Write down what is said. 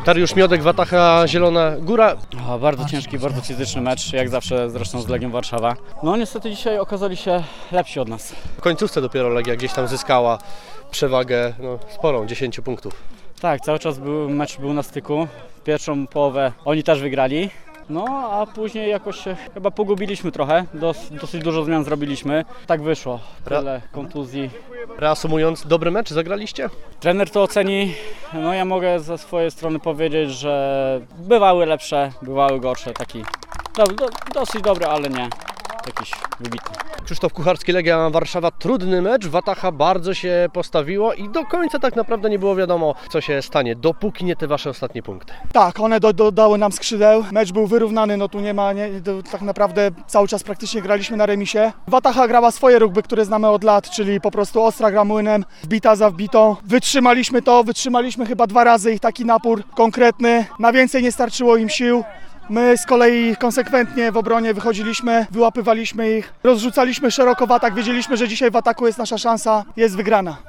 Dariusz Miodek, Wataha Zielona Góra. Bardzo ciężki, bardzo fizyczny mecz, jak zawsze zresztą z Legią Warszawa. No niestety dzisiaj okazali się lepsi od nas. W końcówce dopiero Legia gdzieś tam zyskała przewagę sporą, 10 punktów. Tak, cały czas mecz był na styku. Pierwszą połowę oni też wygrali. No a później jakoś się chyba pogubiliśmy trochę, dosyć dużo zmian zrobiliśmy. Tak wyszło, tyle kontuzji. Reasumując, dobry mecz zagraliście? Trener to oceni, no ja mogę ze swojej strony powiedzieć, że bywały lepsze, bywały gorsze, taki dosyć dobry, ale nie jakiś wybitny. Krzysztof Kucharski, Legia Warszawa, trudny mecz, Wataha bardzo się postawiło i do końca tak naprawdę nie było wiadomo, co się stanie, dopóki nie te wasze ostatnie punkty. Tak, one dodały nam skrzydeł, mecz był wyrównany, no tu nie ma, tak naprawdę cały czas praktycznie graliśmy na remisie. Wataha grała swoje rugby, które znamy od lat, czyli po prostu ostra gra młynem, wbita za wbitą. Wytrzymaliśmy chyba 2 razy ich taki napór konkretny, na więcej nie starczyło im sił. My z kolei konsekwentnie w obronie wychodziliśmy, wyłapywaliśmy ich, rozrzucaliśmy szeroko w atak, wiedzieliśmy, że dzisiaj w ataku jest nasza szansa, jest wygrana.